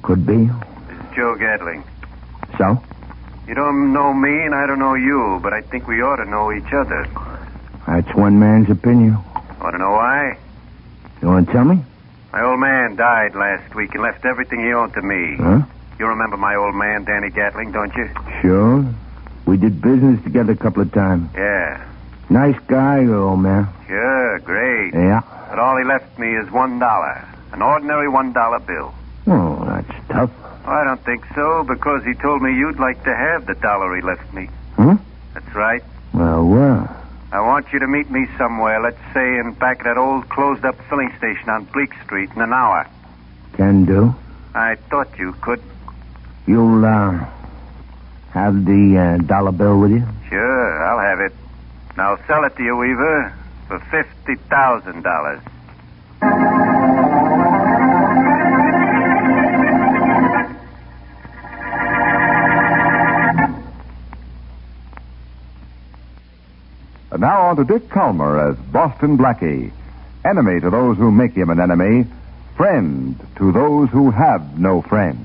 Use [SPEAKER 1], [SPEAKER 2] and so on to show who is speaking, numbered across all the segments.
[SPEAKER 1] Could be.
[SPEAKER 2] This is Joe Gatling.
[SPEAKER 1] So?
[SPEAKER 2] You don't know me and I don't know you, but I think we ought to know each other.
[SPEAKER 1] That's one man's opinion.
[SPEAKER 2] Want to know why?
[SPEAKER 1] You want to tell me?
[SPEAKER 2] My old man died last week and left everything he owned to me.
[SPEAKER 1] Huh?
[SPEAKER 2] You remember my old man, Danny Gatling, don't you?
[SPEAKER 1] Sure. We did business together a couple of times.
[SPEAKER 2] Yeah.
[SPEAKER 1] Nice guy, your old man.
[SPEAKER 2] Sure, great.
[SPEAKER 1] Yeah.
[SPEAKER 2] But all he left me is $1. An ordinary $1 bill.
[SPEAKER 1] Oh, that's tough.
[SPEAKER 2] I don't think so, because he told me you'd like to have the dollar he left me.
[SPEAKER 1] Huh?
[SPEAKER 2] That's right.
[SPEAKER 1] Well.
[SPEAKER 2] I want you to meet me somewhere, let's say in back of that old closed-up filling station on Bleak Street in an hour.
[SPEAKER 1] Can do.
[SPEAKER 2] I thought you could.
[SPEAKER 1] You'll, have the dollar bill with you?
[SPEAKER 2] Sure, I'll have it. Now sell it to you, Weaver, for $50,000.
[SPEAKER 3] And now on to Dick Calmer as Boston Blackie. Enemy to those who make him an enemy. Friend to those who have no friend.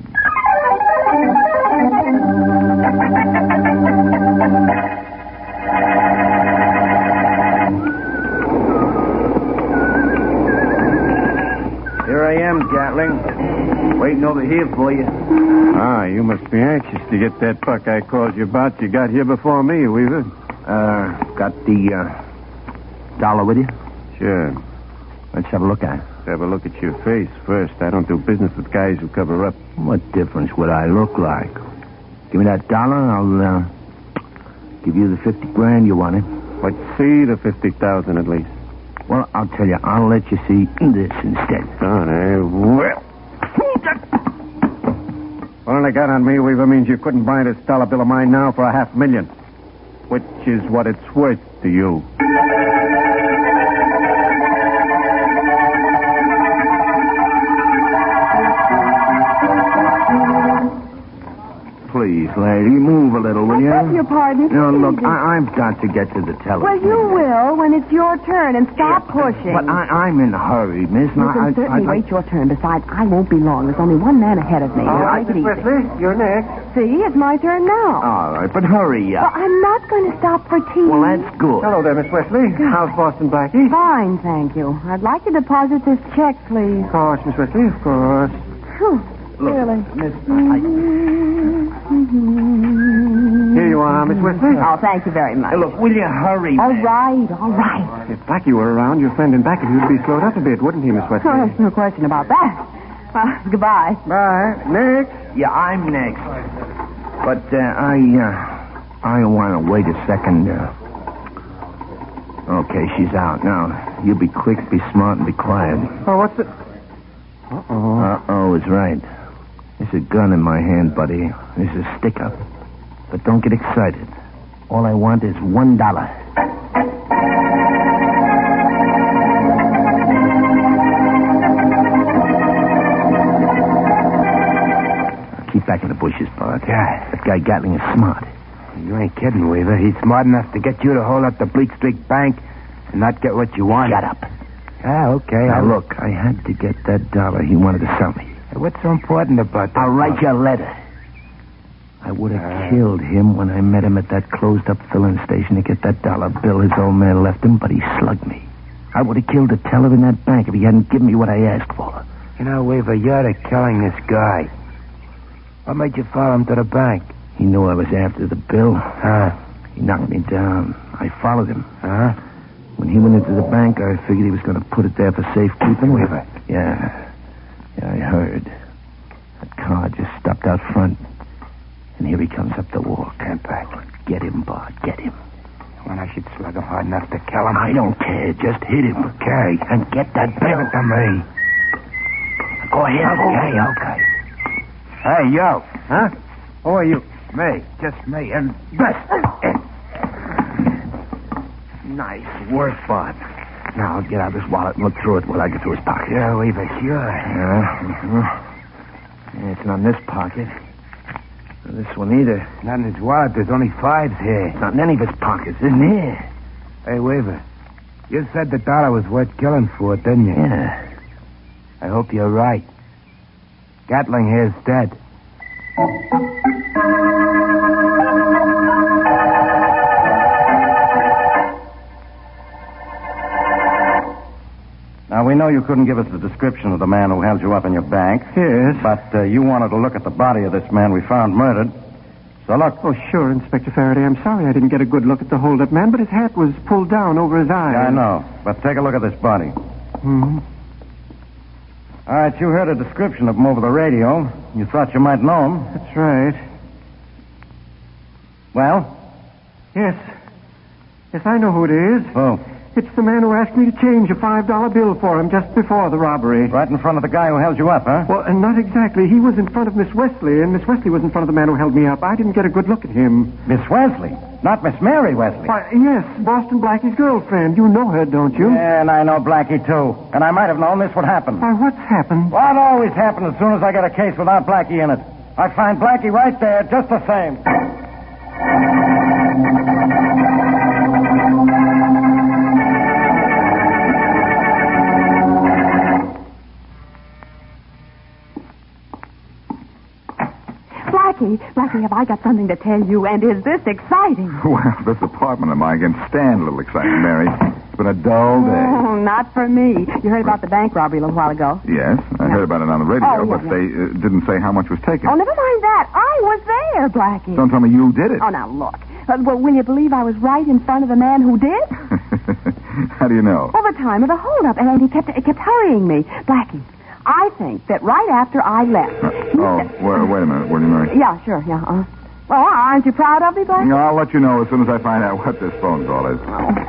[SPEAKER 1] Here I am, Gatling. Waiting over here for you.
[SPEAKER 4] Ah, you must be anxious to get that buck I called you about. You got here before me, Weaver.
[SPEAKER 1] Got the, dollar with you?
[SPEAKER 4] Sure.
[SPEAKER 1] Let's have a look at it.
[SPEAKER 4] Have a look at your face first. I don't do business with guys who cover up.
[SPEAKER 1] What difference would I look like? Give me that dollar, and I'll, give you the 50 grand you wanted.
[SPEAKER 4] Let's see the 50,000 at least.
[SPEAKER 1] Well, I'll tell you, I'll let you see this instead.
[SPEAKER 4] Oh, well. All I got on me, Weaver, means you couldn't buy this dollar bill of mine now for $500,000. Which is what it's worth to you.
[SPEAKER 1] Please, lady, move a little, will you?
[SPEAKER 5] I beg your pardon.
[SPEAKER 1] No,
[SPEAKER 5] It's
[SPEAKER 1] look,
[SPEAKER 5] easy.
[SPEAKER 1] I've got to get to the telephone.
[SPEAKER 5] Well, you will when it's your turn, and stop pushing.
[SPEAKER 1] But I'm in a hurry, miss.
[SPEAKER 5] You can certainly wait your turn. Besides, I won't be long. There's only one man ahead of me. Take it easy.
[SPEAKER 4] You're next.
[SPEAKER 5] See, it's my turn now.
[SPEAKER 1] All right, but hurry
[SPEAKER 5] Well,
[SPEAKER 1] up.
[SPEAKER 5] I'm not going to stop for tea.
[SPEAKER 1] Well, that's good.
[SPEAKER 4] Hello there, Miss Wesley. How's Boston Blackie?
[SPEAKER 5] Fine, thank you. I'd like to deposit this check, please.
[SPEAKER 4] Of course, Miss Wesley, of course.
[SPEAKER 5] Whew,
[SPEAKER 1] Look,
[SPEAKER 5] really.
[SPEAKER 1] miss,
[SPEAKER 4] Here you are, Miss Wesley.
[SPEAKER 5] Oh, thank you very much.
[SPEAKER 1] look, will you hurry,
[SPEAKER 5] All
[SPEAKER 1] miss?
[SPEAKER 5] right, all right.
[SPEAKER 4] If Blackie were around, your friend in back of you'd be slowed up a bit, wouldn't he, Miss Wesley?
[SPEAKER 5] Oh, there's no question about that. Goodbye.
[SPEAKER 4] Bye. Next.
[SPEAKER 1] Yeah, I'm next. But, I want to wait a second. Okay, she's out. Now, you be quick, be smart, and be quiet.
[SPEAKER 4] Oh, what's it? Uh-oh.
[SPEAKER 1] Uh-oh is right. There's a gun in my hand, buddy. There's a stick-up. But don't get excited. All I want is $1. Keep back in the bushes, Bart.
[SPEAKER 6] Yeah.
[SPEAKER 1] That guy Gatling is smart.
[SPEAKER 6] You ain't kidding, Weaver. He's smart enough to get you to hold up the Bleak Street Bank and not get what you want.
[SPEAKER 1] Shut up.
[SPEAKER 6] Ah, okay.
[SPEAKER 1] Now, look, I had to get that dollar he wanted to sell me.
[SPEAKER 6] What's so important about that?
[SPEAKER 1] I'll write you a letter. I would have killed him when I met him at that closed-up filling station to get that dollar bill his old man left him, but he slugged me. I would have killed the teller in that bank if he hadn't given me what I asked for.
[SPEAKER 6] You know, Weaver, you're the killing this guy. What made you follow him to the bank?
[SPEAKER 1] He knew I was after the bill.
[SPEAKER 6] Huh?
[SPEAKER 1] He knocked me down. I followed him.
[SPEAKER 6] Huh?
[SPEAKER 1] When he went into the bank, I figured he was going to put it there for safekeeping.
[SPEAKER 6] Weaver.
[SPEAKER 1] Yeah, I heard. That car just stopped out front. And here he comes up the walk.
[SPEAKER 6] Stand back.
[SPEAKER 1] Get him, Bart. Get him.
[SPEAKER 6] When I should slug him hard enough to kill him.
[SPEAKER 1] I don't care. Just hit him.
[SPEAKER 6] Okay.
[SPEAKER 1] And get that
[SPEAKER 6] Give
[SPEAKER 1] bill.
[SPEAKER 6] it to me.
[SPEAKER 1] Go ahead.
[SPEAKER 6] Okay. Hey, yo.
[SPEAKER 4] Huh? Who are you?
[SPEAKER 6] Me. Just me. And
[SPEAKER 1] Nice work, Bart. Now, I'll get out this wallet and look through it while I get through his pocket.
[SPEAKER 6] Yeah, Weaver, sure.
[SPEAKER 1] Yeah, it's not in this pocket. Not this one either.
[SPEAKER 6] Not in his wallet. There's only fives here.
[SPEAKER 1] It's not in any of his pockets, isn't here?
[SPEAKER 6] Hey, Weaver, you said the dollar was worth killing for, didn't you?
[SPEAKER 1] Yeah.
[SPEAKER 6] I hope you're right. Gatling here's dead.
[SPEAKER 7] Now, we know you couldn't give us the description of the man who held you up in your bank.
[SPEAKER 4] Yes.
[SPEAKER 7] But you wanted to look at the body of this man we found murdered. So look.
[SPEAKER 4] Oh, sure, Inspector Faraday. I'm sorry I didn't get a good look at the hold-up man, but his hat was pulled down over his eyes.
[SPEAKER 7] I know. But take a look at this body.
[SPEAKER 4] Hmm.
[SPEAKER 7] All right, you heard a description of him over the radio. You thought you might know him.
[SPEAKER 4] That's right.
[SPEAKER 7] Well?
[SPEAKER 4] Yes. Yes, I know who it is.
[SPEAKER 7] Who?
[SPEAKER 4] It's the man who asked me to change a $5 bill for him just before the robbery.
[SPEAKER 7] Right in front of the guy who held you up, huh?
[SPEAKER 4] Well, not exactly. He was in front of Miss Wesley, and Miss Wesley was in front of the man who held me up. I didn't get a good look at him.
[SPEAKER 7] Miss Wesley. Not Miss Mary Wesley.
[SPEAKER 4] Why, yes, Boston Blackie's girlfriend. You know her, don't you?
[SPEAKER 7] Yeah, and I know Blackie, too. And I might have known this would happen.
[SPEAKER 4] Why, what's happened?
[SPEAKER 7] What always happens as soon as I get a case without Blackie in it? I find Blackie right there, just the same.
[SPEAKER 5] Blackie, have I got something to tell you, and is this exciting?
[SPEAKER 3] Well, this apartment of mine can stand a little excitement, Mary. It's been a dull day.
[SPEAKER 5] Oh, not for me. You heard about the bank robbery a little while ago?
[SPEAKER 3] Yes, I heard about it on the radio,
[SPEAKER 5] Oh, yeah,
[SPEAKER 3] but they didn't say how much was taken.
[SPEAKER 5] Oh, never mind that. I was there, Blackie.
[SPEAKER 3] Don't tell me you did it.
[SPEAKER 5] Oh, now, look. Well, will you believe I was right in front of the man who did?
[SPEAKER 3] How do you know?
[SPEAKER 5] All the time of the holdup, and he kept hurrying me. Blackie, I think that right after I left...
[SPEAKER 3] wait a minute. What do you mean?
[SPEAKER 5] Yeah, sure, yeah. Well, aren't you proud of me, Blackie?
[SPEAKER 3] I'll let you know as soon as I find out what this phone call is.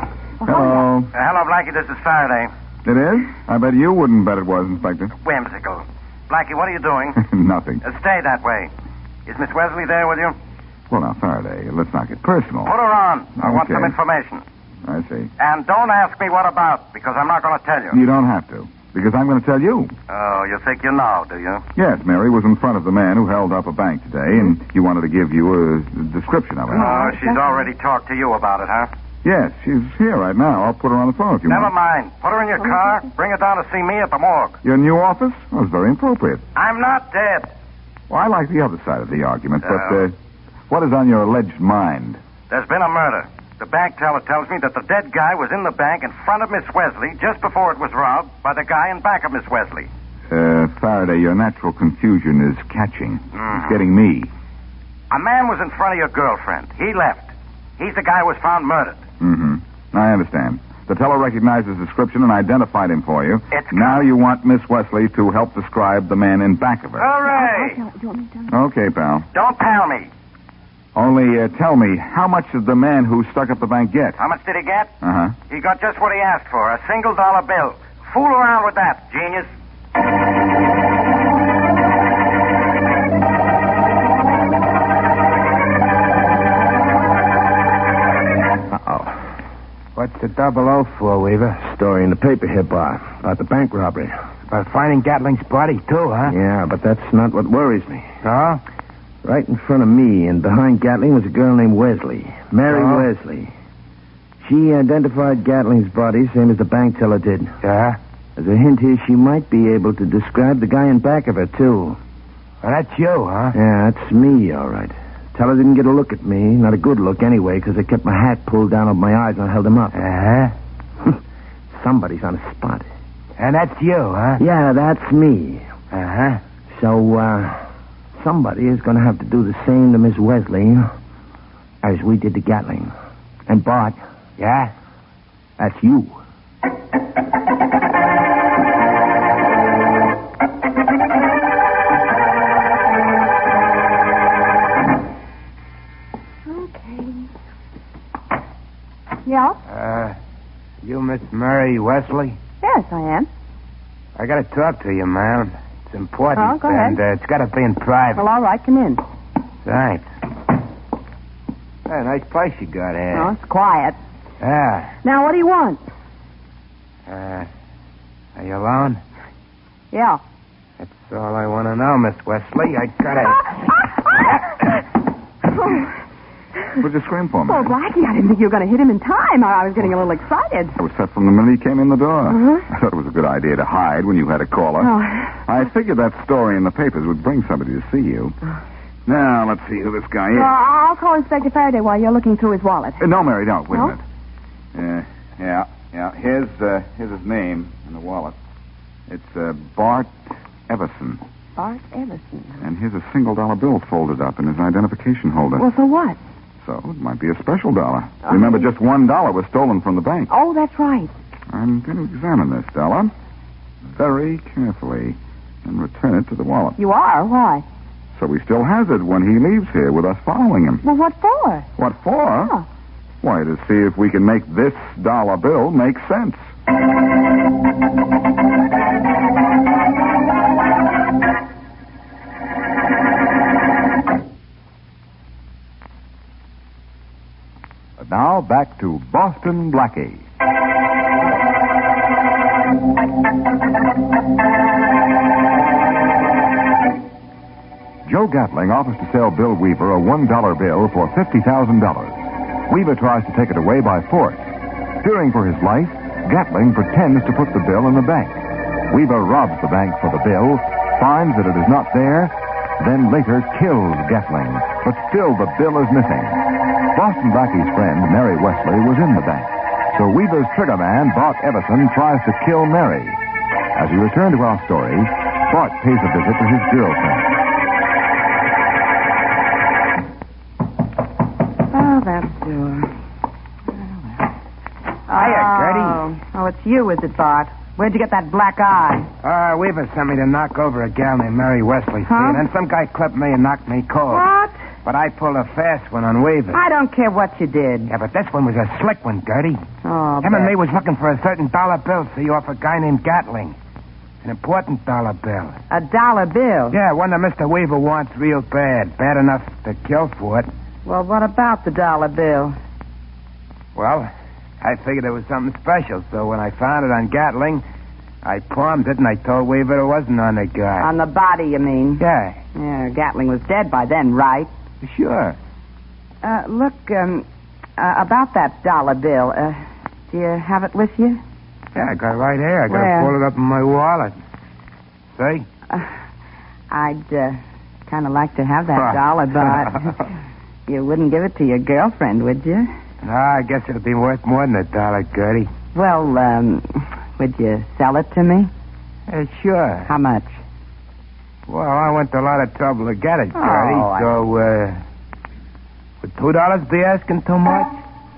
[SPEAKER 3] Hello.
[SPEAKER 2] Hello, Blackie. This is Faraday.
[SPEAKER 3] It is? I bet you wouldn't bet it was, Inspector.
[SPEAKER 2] Whimsical. Blackie, what are you doing?
[SPEAKER 3] Nothing.
[SPEAKER 2] Stay that way. Is Miss Wesley there with you?
[SPEAKER 3] Well, now, Faraday, let's not get personal.
[SPEAKER 2] Put her on. I want
[SPEAKER 3] Okay.
[SPEAKER 2] some information.
[SPEAKER 3] I see.
[SPEAKER 2] And don't ask me what about, because I'm not going to tell you.
[SPEAKER 3] You don't have to, because I'm going to tell you.
[SPEAKER 2] Oh, you think you know, do you?
[SPEAKER 3] Yes, Mary was in front of the man who held up a bank today, and he wanted to give you a description of it.
[SPEAKER 2] Oh, she's already talked to you about it, huh?
[SPEAKER 3] Yes, she's here right now. I'll put her on the phone if you
[SPEAKER 2] Never
[SPEAKER 3] want.
[SPEAKER 2] mind. Put her in your car. Bring her down to see me at the morgue.
[SPEAKER 3] Your new office? That was very appropriate.
[SPEAKER 2] I'm not dead.
[SPEAKER 3] Well, I like the other side of the argument, but
[SPEAKER 2] Oh.
[SPEAKER 3] what is on your alleged mind?
[SPEAKER 2] There's been a murder. The bank teller tells me that the dead guy was in the bank in front of Miss Wesley just before it was robbed by the guy in back of Miss Wesley.
[SPEAKER 3] Faraday, your natural confusion is catching.
[SPEAKER 2] Mhm.
[SPEAKER 3] It's getting me.
[SPEAKER 2] A man was in front of your girlfriend. He left. He's the guy who was found murdered.
[SPEAKER 3] Mm-hmm. I understand. The teller recognized his description and identified him for you.
[SPEAKER 2] It's
[SPEAKER 3] Now you want Miss Wesley to help describe the man in back of her.
[SPEAKER 2] Hooray!
[SPEAKER 5] Do you want me to tell you?
[SPEAKER 3] Okay, pal.
[SPEAKER 2] Don't tell me.
[SPEAKER 3] Only tell me, how much did the man who stuck up the bank get?
[SPEAKER 2] How much did he get?
[SPEAKER 3] Uh-huh.
[SPEAKER 2] He got just what he asked for, a $1 bill. Fool around with that, genius.
[SPEAKER 6] What's the 00 for, Weaver?
[SPEAKER 1] Story in the paper here, Bar, about the bank robbery.
[SPEAKER 6] About finding Gatling's body, too, huh?
[SPEAKER 1] Yeah, but that's not what worries me.
[SPEAKER 6] Oh?
[SPEAKER 1] Right in front of me and behind Gatling was a girl named Wesley. Mary
[SPEAKER 6] Oh.
[SPEAKER 1] Wesley. She identified Gatling's body, same as the bank teller did.
[SPEAKER 6] Yeah?
[SPEAKER 1] As a hint here, she might be able to describe the guy in back of her, too.
[SPEAKER 6] Well, that's you, huh?
[SPEAKER 1] Yeah, that's me, all right. Teller didn't get a look at me. Not a good look, anyway, because I kept my hat pulled down over my eyes and I held him up.
[SPEAKER 6] Uh-huh.
[SPEAKER 1] Somebody's on the spot.
[SPEAKER 6] And that's you, huh?
[SPEAKER 1] Yeah, that's me.
[SPEAKER 6] Uh-huh.
[SPEAKER 1] So, somebody is going to have to do the same to Miss Wesley as we did to Gatling. And Bart,
[SPEAKER 6] Yeah?
[SPEAKER 1] that's you.
[SPEAKER 5] Yeah?
[SPEAKER 6] You Miss Mary Wesley?
[SPEAKER 5] Yes, I am.
[SPEAKER 6] I gotta talk to you, ma'am. It's important.
[SPEAKER 5] Oh, go ahead.
[SPEAKER 6] And it's gotta be in private.
[SPEAKER 5] Well, all right, come in.
[SPEAKER 6] Thanks. Hey, nice place you got here.
[SPEAKER 5] Oh, it's quiet.
[SPEAKER 6] Yeah.
[SPEAKER 5] Now, what do you want?
[SPEAKER 6] Are you alone?
[SPEAKER 5] Yeah.
[SPEAKER 6] That's all I want to know, Miss Wesley. I gotta...
[SPEAKER 3] What'd you scream for,
[SPEAKER 5] Well,
[SPEAKER 3] Mary?
[SPEAKER 5] Blackie, I didn't think you were going to hit him in time. I was getting a little excited.
[SPEAKER 3] I was set from the minute he came in the door.
[SPEAKER 5] Uh-huh.
[SPEAKER 3] I thought it was a good idea to hide when you had a caller.
[SPEAKER 5] Oh,
[SPEAKER 3] I figured that story in the papers would bring somebody to see you. Now, let's see who this guy is.
[SPEAKER 5] I'll call Inspector Faraday while you're looking through his wallet.
[SPEAKER 3] No, Mary, don't. Wait
[SPEAKER 5] No?
[SPEAKER 3] a minute. Yeah. Here's his name in the wallet. It's Bart Everson.
[SPEAKER 5] Bart Everson.
[SPEAKER 3] And here's a $1 bill folded up in his identification holder.
[SPEAKER 5] Well, so what?
[SPEAKER 3] So it might be a special dollar. Remember, just $1 was stolen from the bank.
[SPEAKER 5] Oh, that's right.
[SPEAKER 3] I'm going to examine this dollar very carefully and return it to the wallet.
[SPEAKER 5] You are? Why?
[SPEAKER 3] So he still has it when he leaves here with us following him.
[SPEAKER 5] Well, what for?
[SPEAKER 3] What for?
[SPEAKER 5] Oh.
[SPEAKER 3] Why, to see if we can make this dollar bill make sense. And now back to Boston Blackie. Joe Gatling offers to sell Bill Weaver a $1 bill for $50,000. Weaver tries to take it away by force. Fearing for his life, Gatling pretends to put the bill in the bank. Weaver robs the bank for the bill, finds that it is not there, then later kills Gatling. But still the bill is missing. Boston Blackie's friend, Mary Wesley, was in the bank. So Weaver's trigger man, Bart Everson, tries to kill Mary. As we return to our story, Bart pays a visit to his girlfriend.
[SPEAKER 5] Oh, that door.
[SPEAKER 6] Hiya, Gertie.
[SPEAKER 5] Oh, it's you, is it, Bart? Where'd you get that black eye?
[SPEAKER 6] Weaver sent me to knock over a gal named Mary Wesley.
[SPEAKER 5] Huh?
[SPEAKER 6] See, and then some guy clipped me and knocked me cold.
[SPEAKER 5] What?
[SPEAKER 6] But I pulled a fast one on Weaver.
[SPEAKER 5] I don't care what you did.
[SPEAKER 6] Yeah, but this one was a slick one, Gertie.
[SPEAKER 5] Oh,
[SPEAKER 6] Him and me was looking for a certain dollar bill, see, off a guy named Gatling. An important dollar bill.
[SPEAKER 5] A dollar bill?
[SPEAKER 6] Yeah, one that Mr. Weaver wants real bad. Bad enough to kill for it.
[SPEAKER 5] Well, what about the dollar bill?
[SPEAKER 6] Well, I figured it was something special, so when I found it on Gatling, I palmed it and I told Weaver it wasn't on the guy.
[SPEAKER 5] On the body, you mean?
[SPEAKER 6] Yeah,
[SPEAKER 5] Yeah, Gatling was dead by then, right?
[SPEAKER 6] sure.
[SPEAKER 5] Look, about that dollar bill, do you have it with you?
[SPEAKER 6] Yeah, I got it right here. I got
[SPEAKER 5] Where?
[SPEAKER 6] to pull it up in my wallet. See?
[SPEAKER 5] I'd kind of like to have that dollar, but you wouldn't give it to your girlfriend, would you?
[SPEAKER 6] No, I guess it'll be worth more than $1, Gertie.
[SPEAKER 5] Well, would you sell it to me?
[SPEAKER 6] Sure.
[SPEAKER 5] How much?
[SPEAKER 6] Well, I went to a lot of trouble to get it, Gertie.
[SPEAKER 5] Oh,
[SPEAKER 6] So, would $2 be asking too much?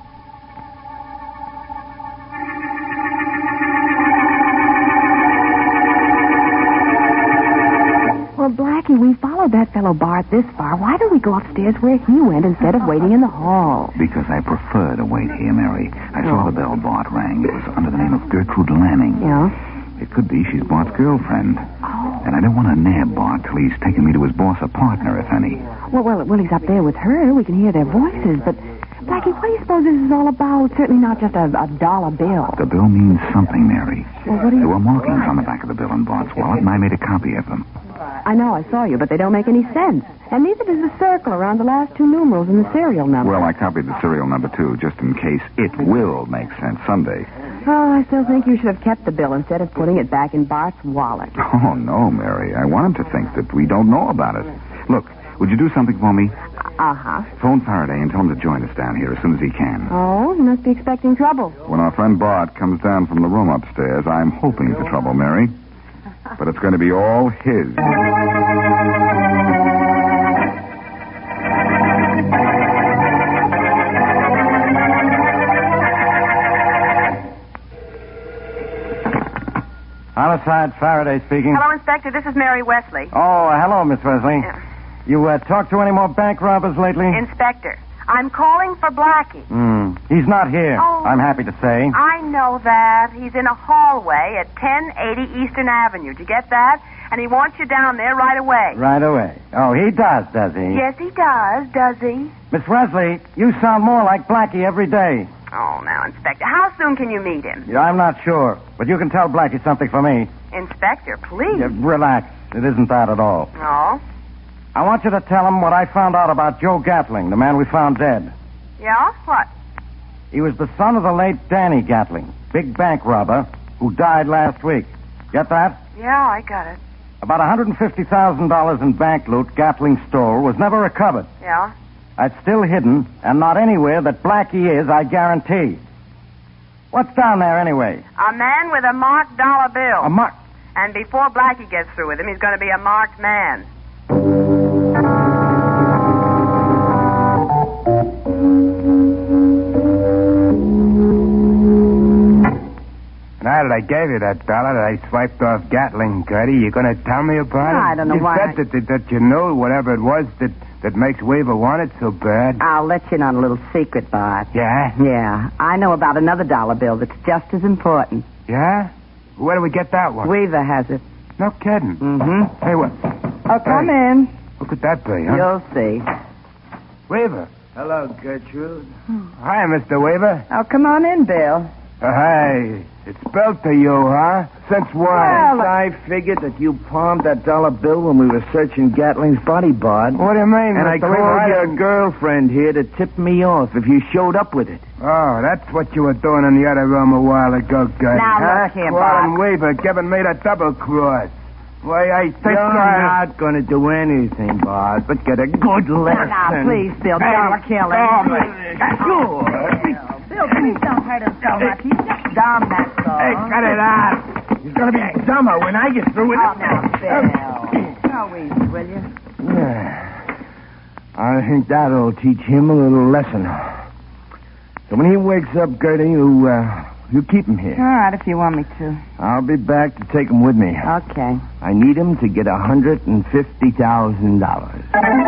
[SPEAKER 5] Well, Blackie, we followed that fellow Bart this far. Why don't we go upstairs where he went instead of waiting in the hall?
[SPEAKER 1] Because I prefer to wait here, Mary. I saw the bell Bart rang. It was under the name of Gertrude Lanning.
[SPEAKER 5] Yeah?
[SPEAKER 1] It could be she's Bart's girlfriend.
[SPEAKER 5] Oh.
[SPEAKER 1] And I don't want to nab Bart till he's taken me to his boss or partner, if any.
[SPEAKER 5] Well, he's up there with her. We can hear their voices. But, Blackie, what do you suppose this is all about? Certainly not just a dollar bill.
[SPEAKER 1] The bill means something, Mary.
[SPEAKER 5] Well, what do
[SPEAKER 1] There
[SPEAKER 5] you...
[SPEAKER 1] were markings on the back of the bill in Bart's wallet, and I made a copy of them.
[SPEAKER 5] I know, I saw you, but they don't make any sense. And neither does the circle around the last two numerals in the serial number.
[SPEAKER 3] Well, I copied the serial number, too, just in case it will make sense someday.
[SPEAKER 5] Oh, I still think you should have kept the bill instead of putting it back in Bart's wallet.
[SPEAKER 3] Oh, no, Mary. I want him to think that we don't know about it. Look, would you do something for me?
[SPEAKER 5] Uh-huh.
[SPEAKER 3] Phone Faraday and tell him to join us down here as soon as he can.
[SPEAKER 5] Oh, you must be expecting trouble.
[SPEAKER 3] When our friend Bart comes down from the room upstairs, I'm hoping for trouble, Mary. But it's going to be all his.
[SPEAKER 7] Homicide, Faraday speaking.
[SPEAKER 5] Hello, Inspector. This is Mary Wesley.
[SPEAKER 7] Oh, hello, Miss Wesley. You talked to any more bank robbers lately?
[SPEAKER 5] Inspector, I'm calling for Blackie.
[SPEAKER 7] He's not here.
[SPEAKER 5] Oh.
[SPEAKER 7] I'm happy to say.
[SPEAKER 5] I know that. He's in a hallway at 1080 Eastern Avenue. Did you get that? And he wants you down there right away.
[SPEAKER 7] Right away. Oh, he does he?
[SPEAKER 5] Yes, he does he?
[SPEAKER 7] Miss Wesley, you sound more like Blackie every day.
[SPEAKER 5] Oh, now, Inspector, how soon can you meet him?
[SPEAKER 7] Yeah, I'm not sure, but you can tell Blackie something for me.
[SPEAKER 5] Inspector, please.
[SPEAKER 7] Yeah, relax. It isn't that at all.
[SPEAKER 5] Oh?
[SPEAKER 7] I want you to tell him what I found out about Joe Gatling, the man we found dead.
[SPEAKER 5] Yeah? What?
[SPEAKER 7] He was the son of the late Danny Gatling, big bank robber, who died last week. Get that?
[SPEAKER 5] Yeah, I got it.
[SPEAKER 7] About $150,000 in bank loot Gatling stole was never recovered.
[SPEAKER 5] Yeah?
[SPEAKER 7] It's still hidden, and not anywhere that Blackie is, I guarantee. What's down there, anyway?
[SPEAKER 5] A man with a marked dollar bill.
[SPEAKER 7] A mark...
[SPEAKER 5] And before Blackie gets through with him, he's going to be a marked man.
[SPEAKER 6] Now that I gave you that dollar that I swiped off Gatling, Gertie, you going to tell me about it?
[SPEAKER 5] I don't know why.
[SPEAKER 6] You said that you knew whatever it was that makes Weaver want it so bad.
[SPEAKER 5] I'll let you in on a little secret, Bart.
[SPEAKER 6] Yeah?
[SPEAKER 5] Yeah. I know about another dollar bill that's just as important.
[SPEAKER 6] Yeah? Where do we get that one?
[SPEAKER 5] Weaver has it.
[SPEAKER 6] No kidding.
[SPEAKER 5] Mm-hmm.
[SPEAKER 6] Hey, what?
[SPEAKER 5] Oh, come in.
[SPEAKER 6] Who could that be, huh?
[SPEAKER 5] You'll see.
[SPEAKER 6] Weaver.
[SPEAKER 1] Hello, Gertrude.
[SPEAKER 6] Hi, Mr. Weaver.
[SPEAKER 5] Oh, come on in, Bill.
[SPEAKER 6] Hey, it's spelled to you, huh? Since when?
[SPEAKER 5] Well,
[SPEAKER 1] I figured that you palmed that dollar bill when we were searching Gatling's body, Bart.
[SPEAKER 6] What do you mean,
[SPEAKER 1] And I
[SPEAKER 6] Mr. Weaver?
[SPEAKER 1] called your girlfriend here to tip me off if you showed up with it.
[SPEAKER 6] Oh, that's what you were doing in the other room a while ago, Gertie.
[SPEAKER 5] Now, look here,
[SPEAKER 6] Calling
[SPEAKER 5] Bart.
[SPEAKER 6] Weaver, giving me the double cross. Why, I think
[SPEAKER 1] You're not going to do anything, Bart, but get a good lesson.
[SPEAKER 5] Now, please, Bill, don't kill him. Bill, please don't hurt him so much. He's just dumb, that's all.
[SPEAKER 6] Hey, cut it out. He's going to be dumber when I get through with
[SPEAKER 5] Oh,
[SPEAKER 6] it.
[SPEAKER 5] now, Bill. Go easy, will you?
[SPEAKER 1] Yeah. I think that'll teach him a little lesson. So when he wakes up, Gertie, you keep him here.
[SPEAKER 5] All right, if you want me to.
[SPEAKER 1] I'll be back to take him with me.
[SPEAKER 5] Okay.
[SPEAKER 1] I need him to get $150,000.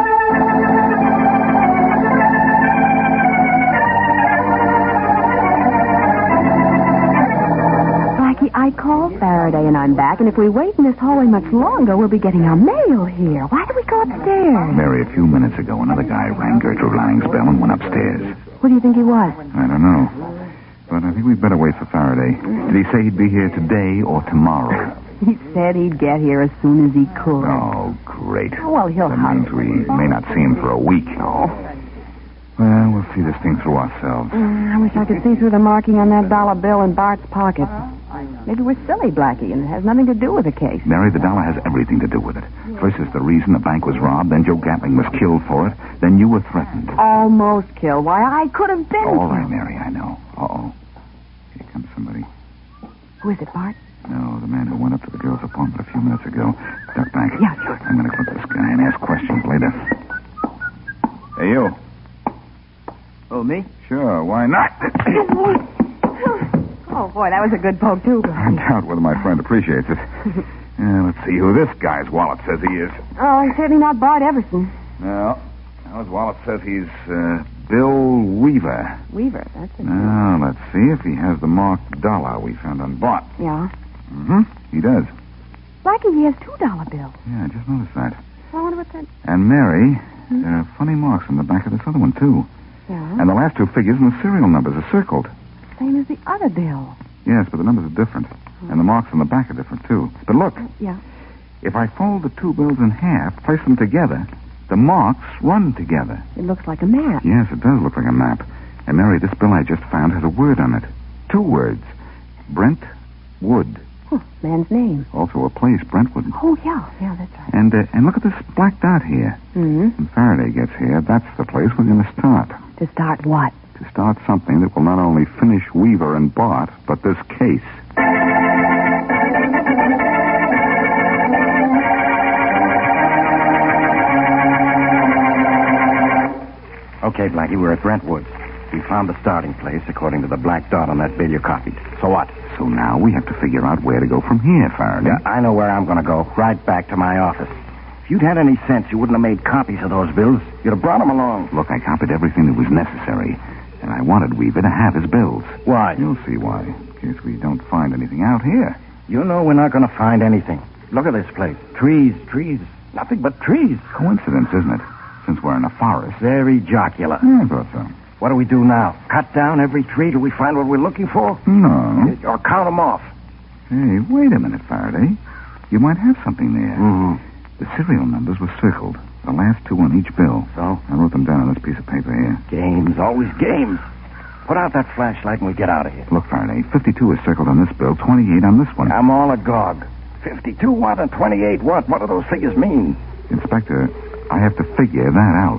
[SPEAKER 8] I called Faraday and I'm back, and if we wait in this hallway much longer, we'll be getting our mail here. Why don't we go upstairs?
[SPEAKER 3] Mary, a few minutes ago, another guy rang Gertrude Lanning's bell and went upstairs.
[SPEAKER 8] Who do you think he was?
[SPEAKER 3] I don't know. But I think we'd better wait for Faraday. Did he say he'd be here today or tomorrow?
[SPEAKER 8] He said he'd get here as soon as he could.
[SPEAKER 3] Oh, great.
[SPEAKER 8] Oh, well, he'll
[SPEAKER 3] That
[SPEAKER 8] hurry.
[SPEAKER 3] means we may not see him for a week.
[SPEAKER 8] Oh.
[SPEAKER 3] Well, we'll see this thing through ourselves.
[SPEAKER 8] I wish I could see through the marking on that dollar bill in Bart's pocket. Maybe we're silly, Blackie, and it has nothing to do with the case.
[SPEAKER 3] Mary, the dollar has everything to do with it. First is the reason the bank was robbed, then Joe Gatling was killed for it, then you were threatened.
[SPEAKER 8] Almost killed. Why, I could have been
[SPEAKER 3] All right,
[SPEAKER 8] killed.
[SPEAKER 3] Mary, I know. Uh-oh. Here comes somebody.
[SPEAKER 8] Who is it, Bart?
[SPEAKER 3] No, the man who went up to the girl's apartment a few minutes ago. Duck back.
[SPEAKER 8] Yeah, sure.
[SPEAKER 3] I'm going to clip this guy and ask questions later. Hey, you.
[SPEAKER 1] Oh, me?
[SPEAKER 3] Sure, why not?
[SPEAKER 8] Oh, boy, that was a good poke, too.
[SPEAKER 3] I doubt whether my friend appreciates it. Let's see who this guy's wallet says he is.
[SPEAKER 8] Oh, he's certainly not Bart Everson.
[SPEAKER 3] No. Now his wallet says he's Bill Weaver.
[SPEAKER 8] Weaver, that's it.
[SPEAKER 3] Now, let's see if he has the marked dollar we found on Bart.
[SPEAKER 8] Yeah.
[SPEAKER 3] Mm-hmm. He does.
[SPEAKER 8] Blackie, he has $2 bills.
[SPEAKER 3] Yeah, I just noticed that.
[SPEAKER 8] I wonder what that...
[SPEAKER 3] And Mary, there are funny marks on the back of this other one, too.
[SPEAKER 8] Yeah.
[SPEAKER 3] And the last two figures in the serial numbers are circled.
[SPEAKER 8] Same as the other bill.
[SPEAKER 3] Yes, but the numbers are different. And the marks on the back are different, too. But look,
[SPEAKER 8] Yeah.
[SPEAKER 3] if I fold the two bills in half, place them together, the marks run together.
[SPEAKER 8] It looks like a map.
[SPEAKER 3] Yes, it does look like a map. And Mary, this bill I just found has a word on it. 2 words. Brentwood.
[SPEAKER 8] Man's name.
[SPEAKER 3] Also a place, Brentwood.
[SPEAKER 8] Oh, yeah, that's right.
[SPEAKER 3] And look at this black dot here.
[SPEAKER 8] Mm-hmm.
[SPEAKER 3] When Faraday gets here, that's the place we're going to start.
[SPEAKER 8] To start what?
[SPEAKER 3] To start something that will not only finish Weaver and Bart, but this case.
[SPEAKER 7] Okay, Blackie, we're at Brentwood. We found the starting place according to the black dot on that bill you copied. So what?
[SPEAKER 3] So now we have to figure out where to go from here, Faraday.
[SPEAKER 7] Yeah, I know where I'm going to go. Right back to my office. If you'd had any sense, you wouldn't have made copies of those bills. You'd have brought them along.
[SPEAKER 3] Look, I copied everything that was necessary, and I wanted Weaver to have his bills.
[SPEAKER 7] Why?
[SPEAKER 3] You'll see why, in case we don't find anything out here.
[SPEAKER 7] You know we're not going to find anything. Look at this place. Trees. Nothing but trees.
[SPEAKER 3] Coincidence, isn't it? Since we're in a forest.
[SPEAKER 7] Very jocular.
[SPEAKER 3] I thought so.
[SPEAKER 7] What do we do now? Cut down every tree till we find what we're looking for?
[SPEAKER 3] No.
[SPEAKER 7] Or count them off?
[SPEAKER 3] Hey, wait a minute, Faraday. You might have something there.
[SPEAKER 7] Mm-hmm.
[SPEAKER 3] The serial numbers were circled. The last 2 on each bill.
[SPEAKER 7] So?
[SPEAKER 3] I wrote them down on this piece of paper here.
[SPEAKER 7] Games. Always games. Put out that flashlight and we'll get out of here.
[SPEAKER 3] Look, Faraday, 52 is circled on this bill, 28 on this one.
[SPEAKER 7] I'm all agog. 52 what and 28 what? What do those figures mean?
[SPEAKER 3] Inspector, I have to figure that out.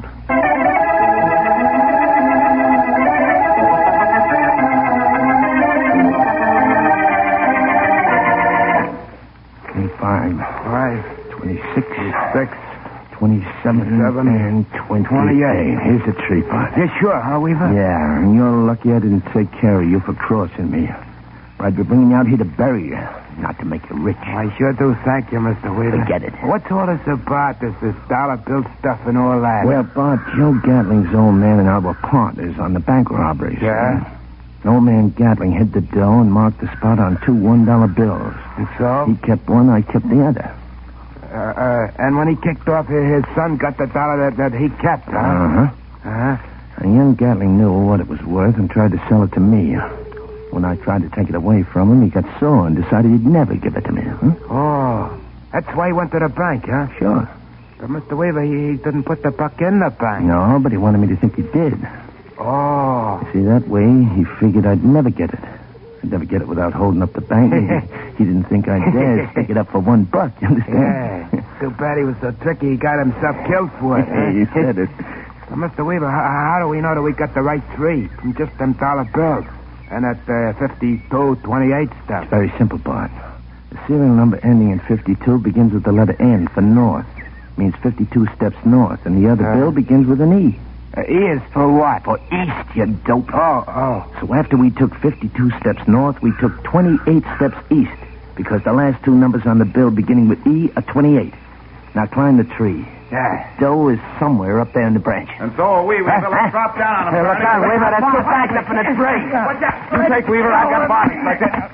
[SPEAKER 1] Five, 26, 27, and 28. Here's a tree pot.
[SPEAKER 6] You sure, huh, Weaver?
[SPEAKER 1] Yeah, and you're lucky I didn't take care of you for crossing me. I'd be bringing you out here to bury you, not to make you rich.
[SPEAKER 6] I sure do thank you, Mr. Weaver.
[SPEAKER 1] Forget it.
[SPEAKER 6] What's all this about, this dollar bill stuff and all that?
[SPEAKER 1] Well, Bart, Joe Gatling's old man and I were partners on the bank robberies.
[SPEAKER 6] Yeah?
[SPEAKER 1] Old man Gatling hid the dough and marked the spot on 2 $1 bills.
[SPEAKER 6] And so?
[SPEAKER 1] He kept one, I kept the other.
[SPEAKER 6] And when he kicked off, his son got the dollar that he kept, huh?
[SPEAKER 1] Uh-huh.
[SPEAKER 6] Uh-huh.
[SPEAKER 1] And young Gatling knew what it was worth and tried to sell it to me. When I tried to take it away from him, he got sore and decided he'd never give it to me. Huh?
[SPEAKER 6] Oh, that's why he went to the bank, huh?
[SPEAKER 1] Sure.
[SPEAKER 6] But Mr. Weaver, he didn't put the buck in the bank.
[SPEAKER 1] No, but he wanted me to think he did.
[SPEAKER 6] Oh.
[SPEAKER 1] See, that way, he figured I'd never get it. I'd never get it without holding up the bank. He didn't think I'd dare stick it up for $1, you understand?
[SPEAKER 6] Yeah. Too bad he was so tricky he got himself killed for it.
[SPEAKER 1] He said it.
[SPEAKER 6] Well, Mr. Weaver, how do we know that we got the right three from just them dollar bills? And that 5228 stuff.
[SPEAKER 1] It's very simple, Bart. The serial number ending in 52 begins with the letter N for north. Means 52 steps north. And the other bill begins with an E.
[SPEAKER 6] E is for what?
[SPEAKER 1] For east, you dope.
[SPEAKER 6] Oh.
[SPEAKER 1] So after we took 52 steps north, we took 28 steps east. Because the last 2 numbers on the bill beginning with E are 28. Now climb the tree.
[SPEAKER 6] Yeah.
[SPEAKER 1] Dough is somewhere up there in the branch.
[SPEAKER 2] And so are we. Weaver, let's drop down on him.
[SPEAKER 6] Hey, look out, Weaver. That's too backed up in the tree.
[SPEAKER 2] You take Weaver. I've got bodies like that.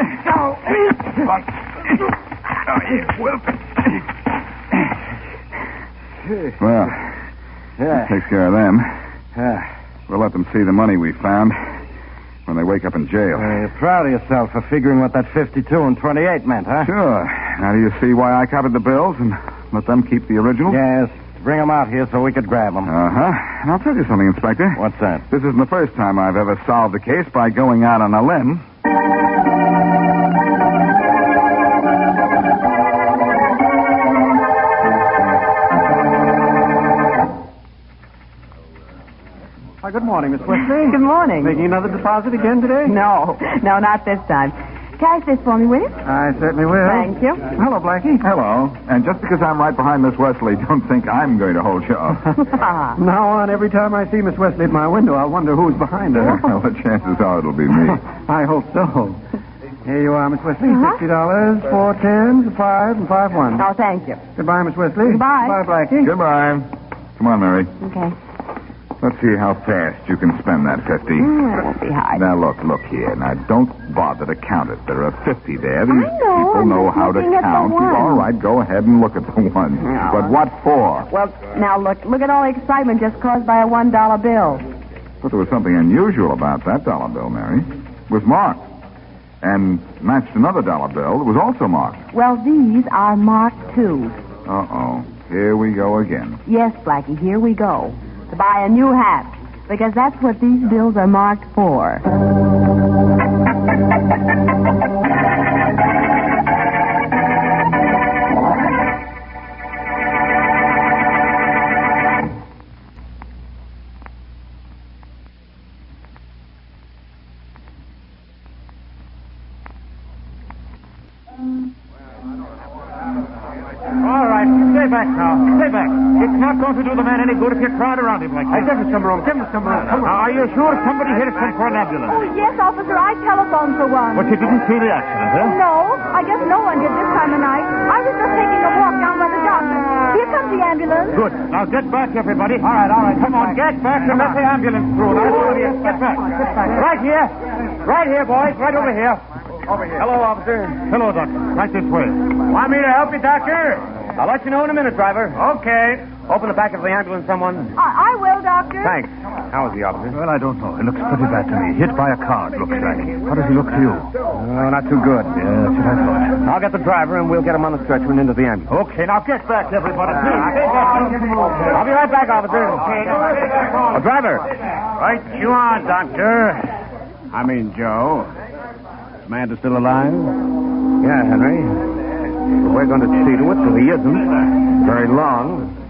[SPEAKER 3] Well, takes care of them. We'll let them see the money we found when they wake up in jail.
[SPEAKER 2] You're proud of yourself for figuring what that 52 and 28 meant, huh?
[SPEAKER 3] Sure. Now do you see why I copied the bills and let them keep the original?
[SPEAKER 2] Yes. Bring them out here so we could grab them.
[SPEAKER 3] Uh-huh. And I'll tell you something, Inspector.
[SPEAKER 2] What's that?
[SPEAKER 3] This isn't the first time I've ever solved a case by going out on a limb.
[SPEAKER 4] Good morning, Miss Wesley.
[SPEAKER 5] Good morning.
[SPEAKER 4] Making another deposit again today?
[SPEAKER 5] No, not this time. Cash this for me, will you?
[SPEAKER 4] I certainly will.
[SPEAKER 5] Thank you.
[SPEAKER 4] Hello, Blackie.
[SPEAKER 3] Hello. And just because I'm right behind Miss Wesley, don't think I'm going to hold you up.
[SPEAKER 4] From now on, every time I see Miss Wesley at my window, I'll wonder who's behind her.
[SPEAKER 3] Well, the chances are it'll be me.
[SPEAKER 4] I hope so. Here you are, Miss Wesley. $50, 4 10s, a 5, and 5 1s.
[SPEAKER 5] Oh, thank you.
[SPEAKER 4] Goodbye, Miss Wesley.
[SPEAKER 5] Goodbye.
[SPEAKER 4] Bye, Blackie.
[SPEAKER 3] Goodbye. Come on, Mary.
[SPEAKER 5] Okay.
[SPEAKER 3] Let's see how fast you can spend that 50.
[SPEAKER 5] It won't be hard.
[SPEAKER 3] Now, look here. Now, don't bother to count it. There are 50 there. These
[SPEAKER 5] I know.
[SPEAKER 3] people
[SPEAKER 5] I'm
[SPEAKER 3] know
[SPEAKER 5] just
[SPEAKER 3] how to
[SPEAKER 5] looking at the
[SPEAKER 3] count.
[SPEAKER 5] ones.
[SPEAKER 3] All right, go ahead and look at the ones.
[SPEAKER 5] No.
[SPEAKER 3] But what for?
[SPEAKER 5] Well, now look at all the excitement just caused by a $1 bill.
[SPEAKER 3] But there was something unusual about that dollar bill, Mary. It was marked. And matched another dollar bill that was also marked.
[SPEAKER 5] Well, these are marked too.
[SPEAKER 3] Uh-oh. Here we go again.
[SPEAKER 5] Yes, Blackie, here we go. To buy a new hat. Because that's what these bills are marked for.
[SPEAKER 2] All right, stay back now. Stay back. It's not going to do the man any good if you crowd around him like that.
[SPEAKER 4] Give us some room. Come on.
[SPEAKER 2] Are you sure somebody here to send for an ambulance?
[SPEAKER 8] Oh, yes, officer. I telephoned for one.
[SPEAKER 2] But you didn't see the accident, huh?
[SPEAKER 8] No, I guess no one did this time of night. I was just taking a walk down by the doctor. Here comes the ambulance.
[SPEAKER 2] Good. Now get back, everybody. All right. Come on, get back and let the ambulance through. Get back. Right here. Right here, boys. Right over here. Over here. Hello, officer. Hello, doctor. Right this way. Want me to help you, doctor? I'll let you know in a minute, driver. Okay. Open the back of the ambulance, someone.
[SPEAKER 8] I will, doctor.
[SPEAKER 2] Thanks. How is the officer?
[SPEAKER 1] Well, I don't know. It looks pretty bad to me. Hit by a car, it looks like. How does he look to you?
[SPEAKER 2] Oh, not too good.
[SPEAKER 1] Yeah, that's what I thought.
[SPEAKER 2] I'll get the driver and we'll get him on the stretcher and into the ambulance. Okay, now get back, everybody. I'll be right back, officer. Oh, driver. Right you are, doctor.
[SPEAKER 4] Joe. Amanda still alive?
[SPEAKER 2] Yeah, Henry.
[SPEAKER 4] We're going to see to it that he isn't very long.